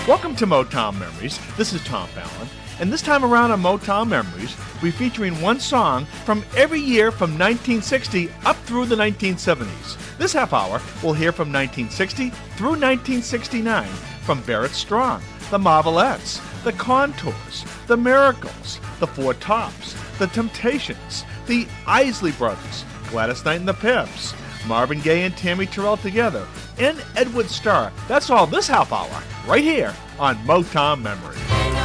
Welcome to Motown Memories. This is Tom Fallon. And this time around on Motown Memories, we're featuring one song from every year from 1960 up through the 1970s. This half hour, we'll hear from 1960 through 1969 from Barrett Strong, the Marvelettes, the Contours, the Miracles, the Four Tops, the Temptations, the Isley Brothers, Gladys Knight and the Pips, Marvin Gaye and Tammy Terrell together, and Edward Starr. That's all this half hour, right here on Motown Memories.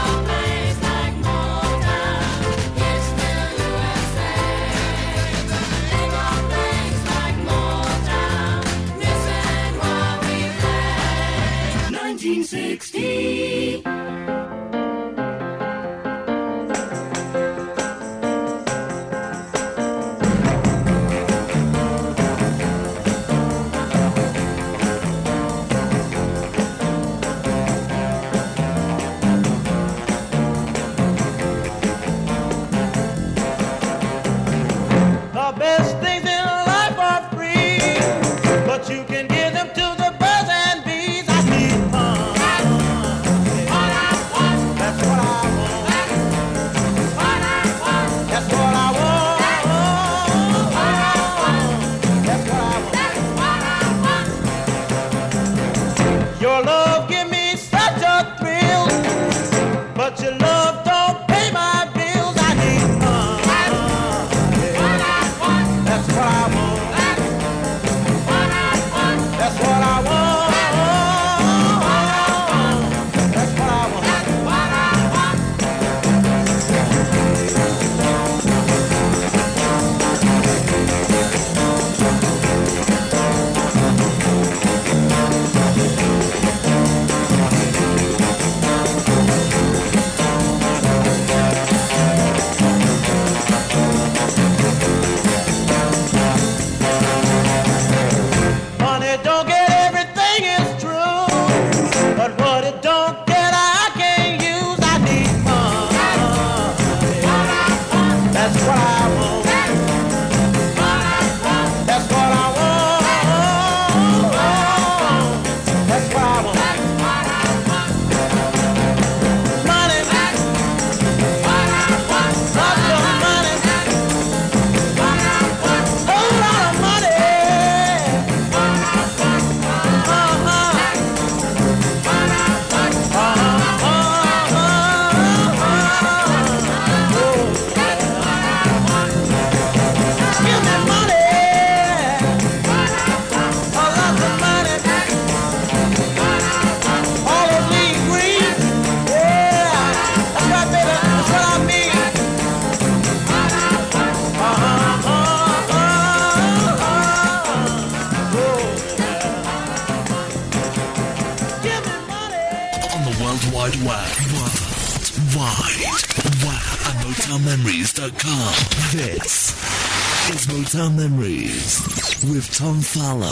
MotownMemories.com. This is Motown Memories with Tom Fallon.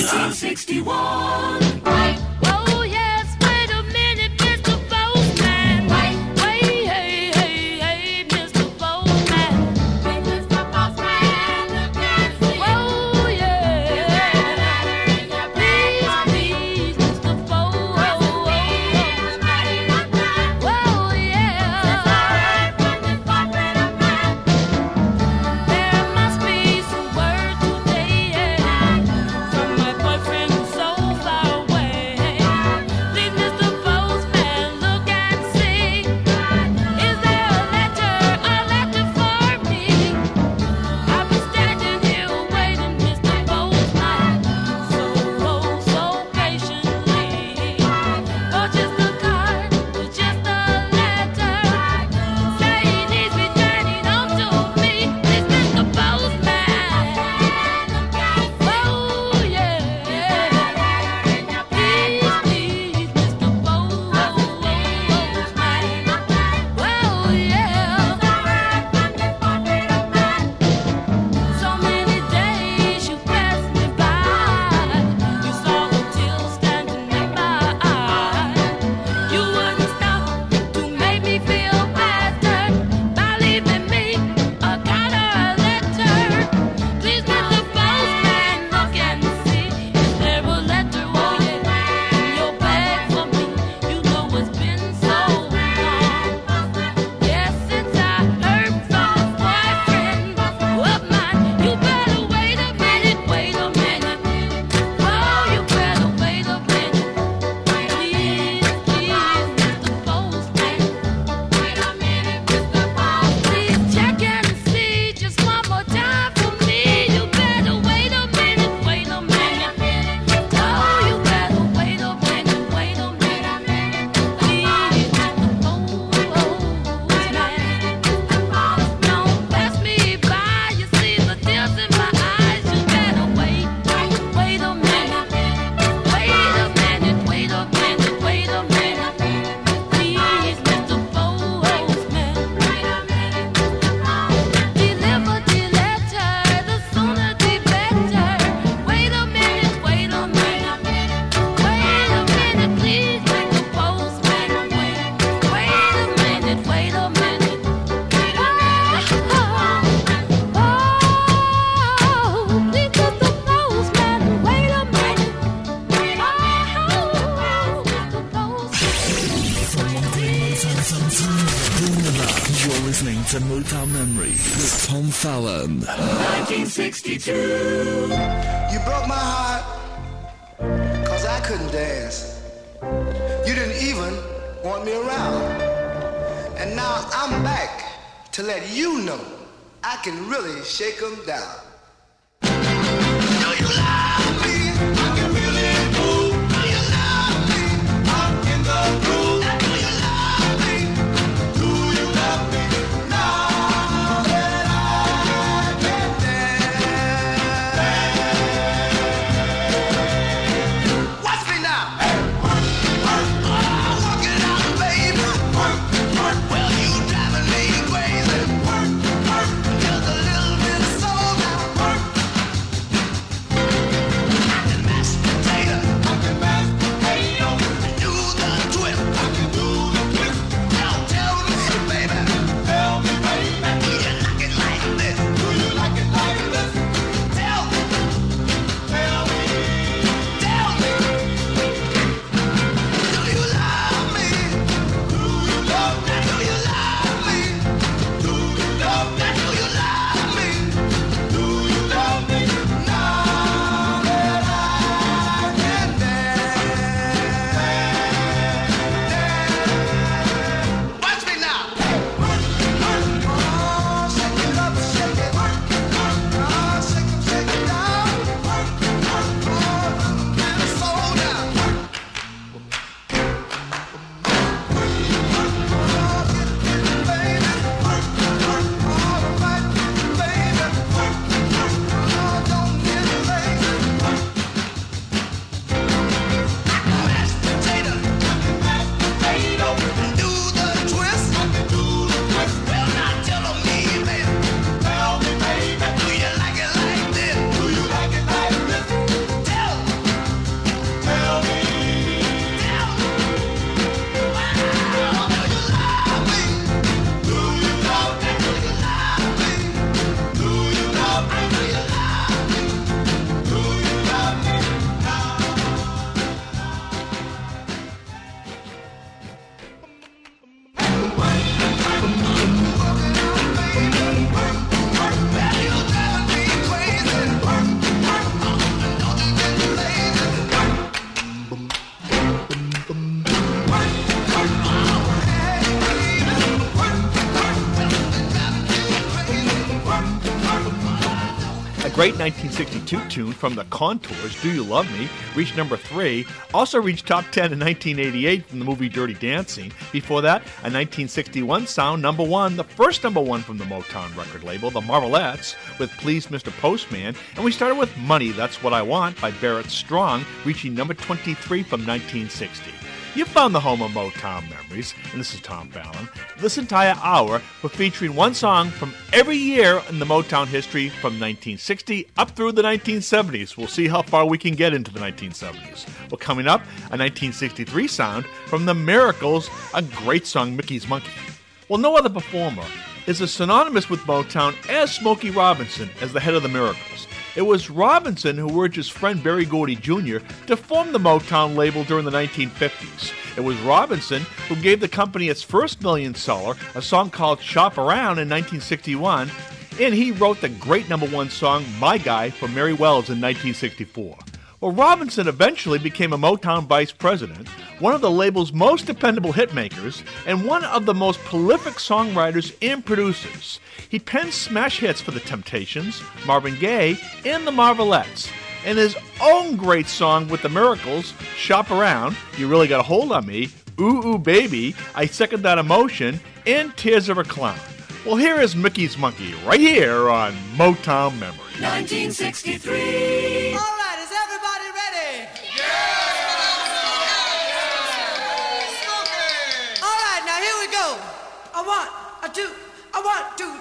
1961. Oh yes, wait a minute, Mr. Postman. Wait, hey, Mr. Postman. Mr. Postman, look and see. Oh yeah, please, Mr. Postman. Oh yeah. There must be some word today from my boyfriend so far away. with Tom Fallon. 1962. You broke my heart, cause I couldn't dance. You didn't even want me around. And now I'm back to let you know I can really shake 'em down. Do you love me? I can really move. Do you love me? I'm in the groove. Do you love me? Do you love me? Now that I can dance. Watch me now. Work, work, work it out, baby. Work, work. Well, you driving me crazy. Work, work. Just a little bit of soul now. Work. I can mash potato. I can mash potato. Do the twist. I can do the twist. Now tell me, baby. Tell me, baby. Do you like it like this? Do you like it like this? Tell me. Tell me. Tell me. Do you love me? Do you love me? Do you love me? Do you love me? Do you love me? Do you love me? Now that I can dance. Watch me now. Work, work, oh, shake it up, shake it. Work, work, oh, shake it down. Work, work, oh, and soul down. Work, A great 1962 tune from the Contours, Do You Love Me, reached number 3. Also reached top 10 in 1988 from the movie Dirty Dancing. Before that, a 1961 sound, number 1, the first number 1 from the Motown record label, the Marvelettes, with Please Mr. Postman. And we started with Money, That's What I Want by Barrett Strong, reaching number 23 from 1960. You found the home of Motown memories, and this is Tom Fallon. This entire hour, we're featuring one song from every year in the Motown history from 1960 up through the 1970s. We'll see how far we can get into the 1970s. Well, coming up, a 1963 sound from the Miracles, a great song, Mickey's Monkey. Well, no other performer is as synonymous with Motown as Smokey Robinson as the head of the Miracles. It was Robinson who urged his friend Berry Gordy Jr. to form the Motown label during the 1950s. It was Robinson who gave the company its first million seller, a song called Shop Around in 1961, and he wrote the great number 1 song, My Guy, for Mary Wells in 1964. Well, Robinson eventually became a Motown vice president, one of the label's most dependable hitmakers, and one of the most prolific songwriters and producers. He penned smash hits for The Temptations, Marvin Gaye, and the Marvelettes. And his own great song with the Miracles, Shop Around, You Really Got a Hold on Me, Ooh Ooh Baby, I Second That Emotion, and Tears of a Clown. Well, here is Mickey's Monkey, right here on Motown Memories. 1963. All right, is everybody ready? All right, now here we go. A 1, a 2, a 1, 2.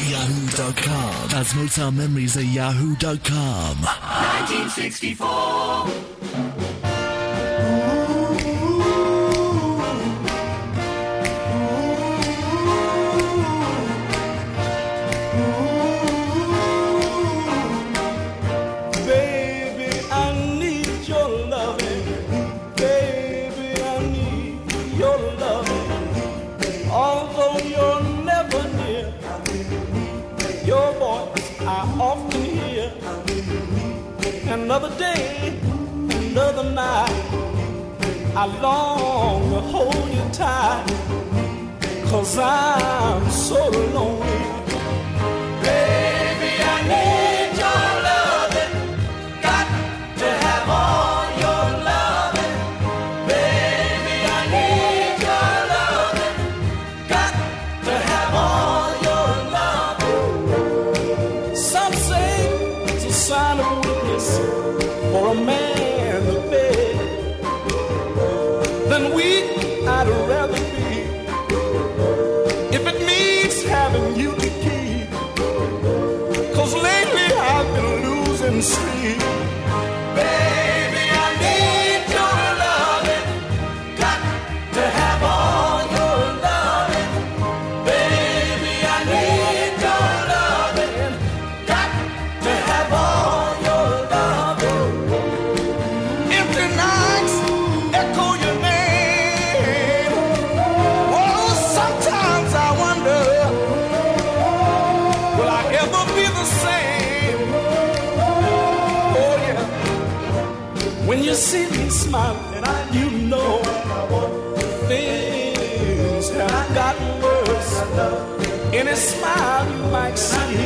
yahoo.com. That's Motown Memories at yahoo.com. 1964. Another day, another night, I long to hold you tight, 'cause I'm so lonely. Baby, I need your loving, got to have all your loving. Baby, I need your loving, got to have all your loving. Some say it's a sign of weakness for a man to beg, then weak I'd rather be, if it means having you to keep, 'cause lately I've been losing sleep. Baby, I need your loving, got to have all your loving. Baby, I need your loving, got to have all your loving. Empty nights echo your name. Oh, sometimes I wonder, will I ever be the same? Oh yeah. When you see me smiling, you know things have gotten worse. Any smile you might see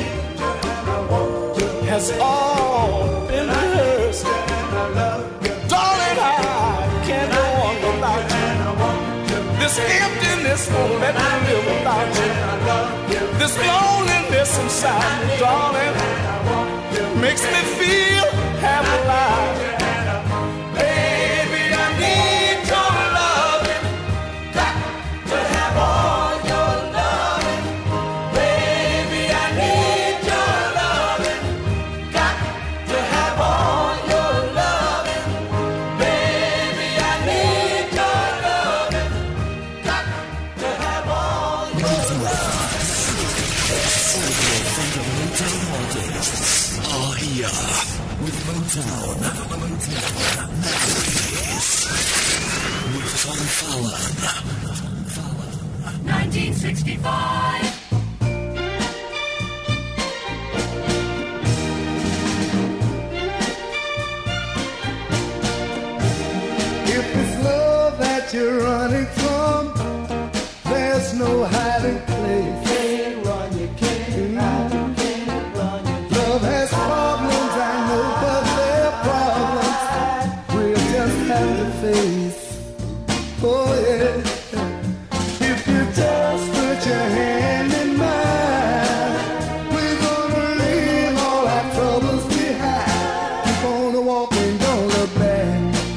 has all been rehearsed. Darling, I can't go on without you. This emptiness won't let me live without you. This loneliness inside me, darling, makes me feel half alive. Baby, I need your loving, got to have all your loving. Baby, I need your loving, got to have all your loving. Baby, I need your loving, got to have all your loving. Are here with Motown Memories with Tom Fallon. 1965. If it's love that you're running from, there's no hiding place. Can't run, you can't hide, you can't run. Love has problems, I know, but they're problems we'll just have to face. Oh yeah. If you just put your hand in mine, we're gonna leave all our troubles behind. Keep on walking, don't look back.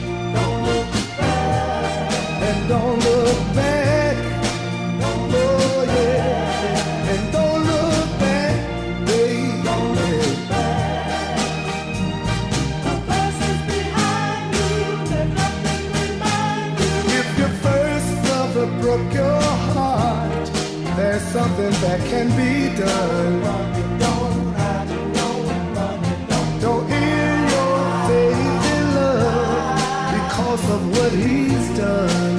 And don't look back. Oh yeah. And don't look back, baby. Don't look back. The past is behind you. Let nothing remind you. If your first lover broke your heart, there's something that can be done. Don't end your faith in love because of what he's done.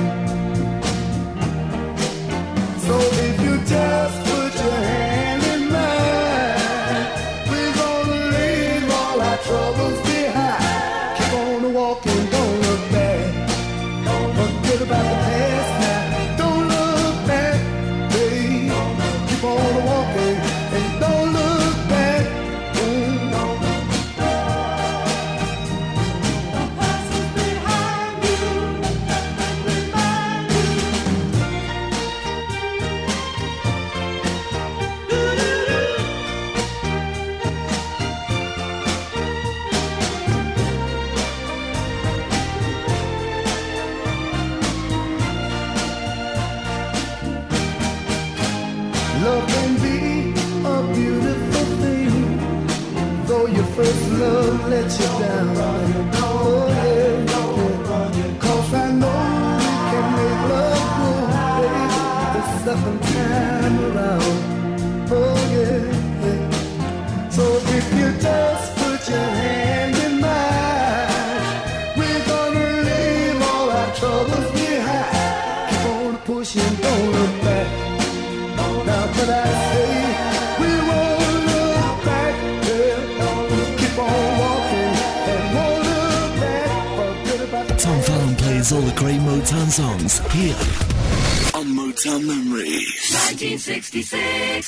So if you just put your hand in mine, we're gonna leave all our troubles behind. Keep on walking, don't look back. Forget about the past now. Don't look back, babe. Keep on walking and don't look back. The past is behind you. Let nothing remind you. Love can be a beautiful thing. Though your first love let you down. Oh yeah, yeah. 'Cause I know we can make love grow, baby, the second time around. Oh yeah, yeah. So if you just put your hand in mine, we're gonna leave all our troubles behind. Keep on pushing, don't look back. Now but I say we won't look back, girl. Keep on walking and won't look back. Forget about the Tom Fallon plays all the great Motown songs here on Motown Memories. 1966.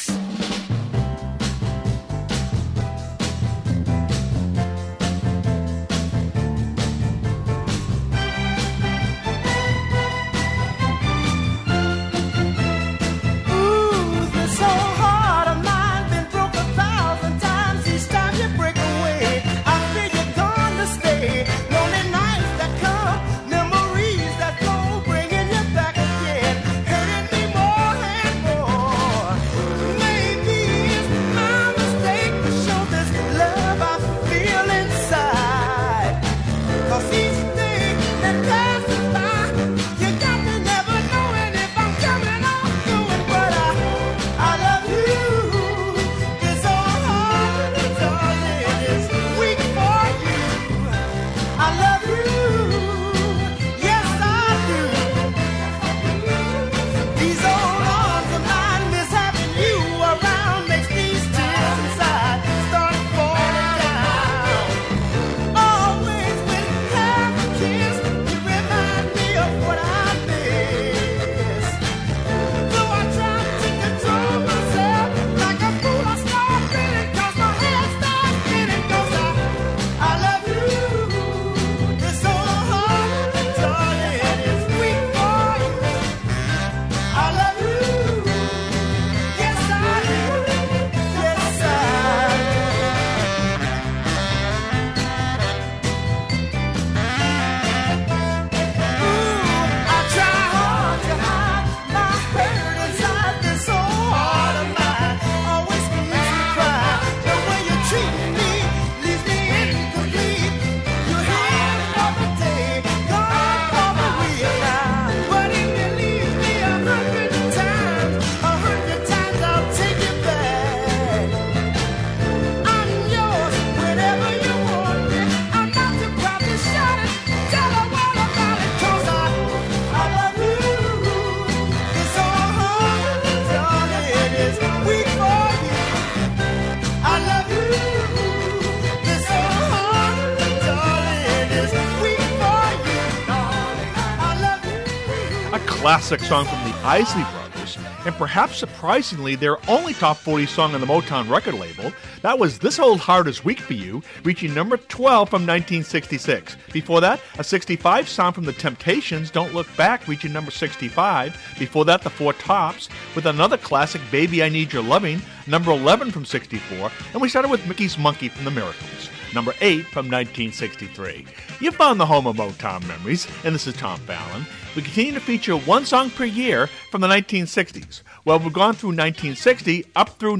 Classic song from the Isley Brothers, and perhaps surprisingly their only top 40 song on the Motown record label. That was This Old Heart Is Weak For You, reaching number 12 from 1966. Before that, a 65 song from the Temptations, Don't Look Back, reaching number 65. Before that, the Four Tops, with another classic, Baby I Need Your Loving, number 11 from 64. And we started with Mickey's Monkey from the Miracles, number 8 from 1963. You found the home of Motown Memories, and this is Tom Fallon. We continue to feature one song per year from the 1960s. Well, we've gone through 1960 up through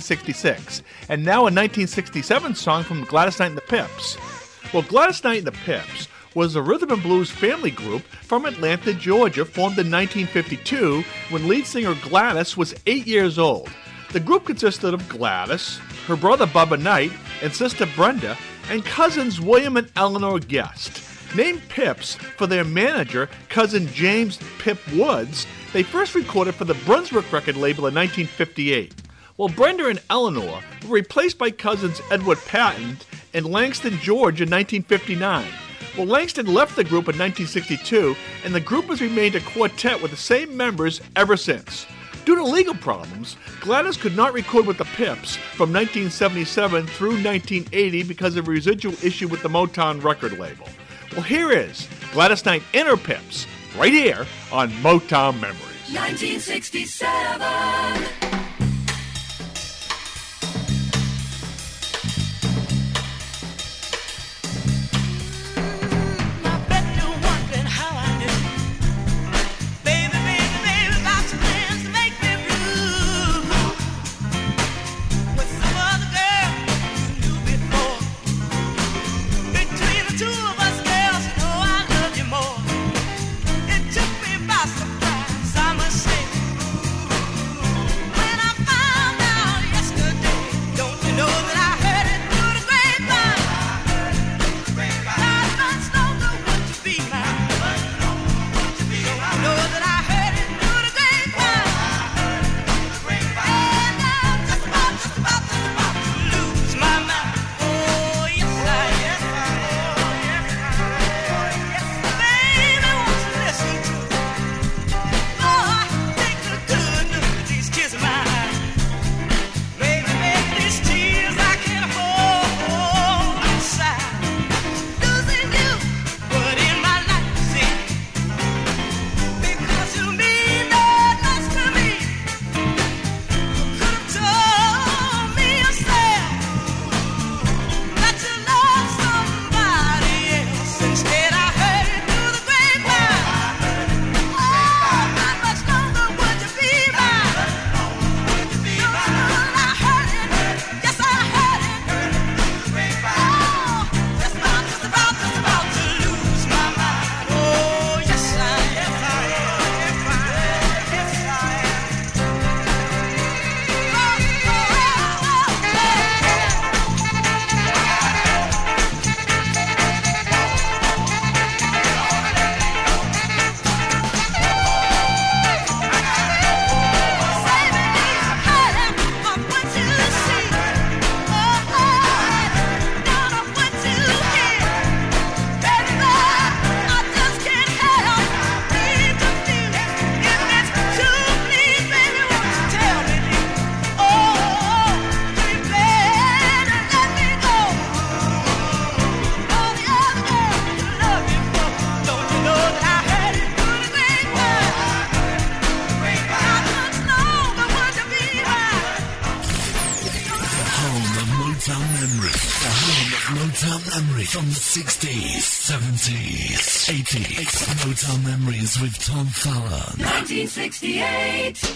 1966, and now a 1967 song from Gladys Knight and the Pips. Well, Gladys Knight and the Pips was a rhythm and blues family group from Atlanta, Georgia, formed in 1952 when lead singer Gladys was 8 years old. The group consisted of Gladys, her brother Bubba Knight, and sister Brenda, and cousins William and Eleanor Guest. Named Pips for their manager, cousin James Pip Woods, they first recorded for the Brunswick record label in 1958. Well, Brenda and Eleanor were replaced by cousins Edward Patton and Langston George in 1959. Well, Langston left the group in 1962, and the group has remained a quartet with the same members ever since. Due to legal problems, Gladys could not record with the Pips from 1977 through 1980 because of a residual issue with the Motown record label. Well, here is Gladys Knight and her Pips, right here on Motown Memories. 1967. Memory from the 60s, 70s, 80s. Motown Memories with Tom Fallon. 1968.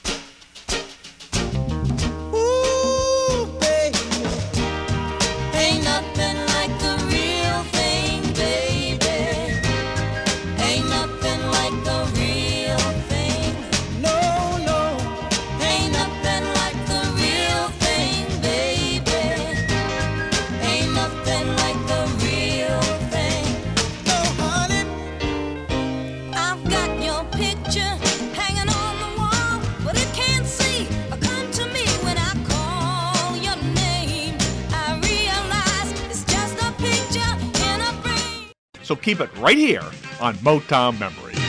Ooh, baby, ain't nothing like the real thing, baby. Ain't nothing like the real thing. No, no, ain't nothing like the real thing, baby. Ain't nothing like the real thing. Oh, honey, I've got your picture hanging on the wall, but it can't see or come to me when I call your name. I realize it's just a picture in a frame. So keep it right here on Motown Memories.